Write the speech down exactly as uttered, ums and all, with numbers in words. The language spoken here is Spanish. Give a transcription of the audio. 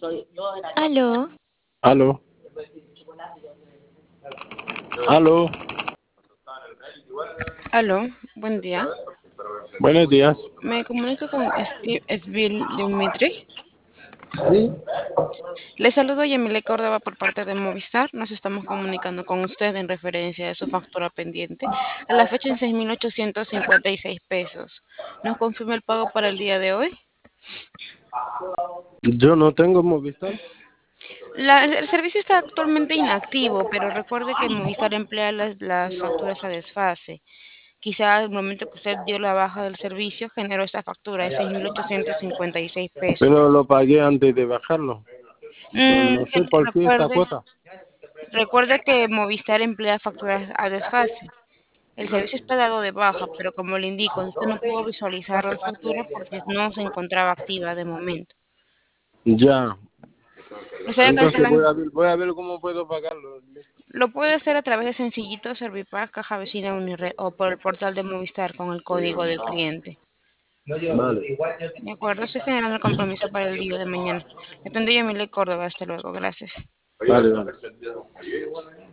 Aló, Aló, aló, Aló, buen día. buenos días. Me comunico con Steve Svil Dimitri. Sí, Le saludo Yamile Córdoba por parte de Movistar. Nos estamos comunicando con usted en referencia de su factura pendiente a la fecha en seis mil ochocientos cincuenta y seis pesos. ¿Nos confirma el pago para el día de hoy? yo no tengo Movistar. La- el servicio está actualmente inactivo, pero recuerde que Movistar emplea las, las facturas a desfase. Quizá al momento que usted dio la baja del servicio generó esta factura de seis mil ochocientos cincuenta y seis Pero pesos. lo pagué antes de bajarlo. No, Mm, no que sé por qué esta recuerde, cuota. recuerde que Movistar emplea facturas a desfase. El servicio está dado de baja, pero como le indico, usted no pudo visualizar la factura porque no se encontraba activa de momento. Ya, Procede a entonces cancelar. voy a ver, voy a ver cómo puedo pagarlo. Lo puede hacer a través de Sencillito, Servipack, Caja Vecina Unired o por el portal de Movistar con el código del cliente. Vale. De acuerdo, estoy generando el compromiso para el día de mañana. Le atendió Yamile Córdoba. Hasta luego. Gracias. Vale, vale.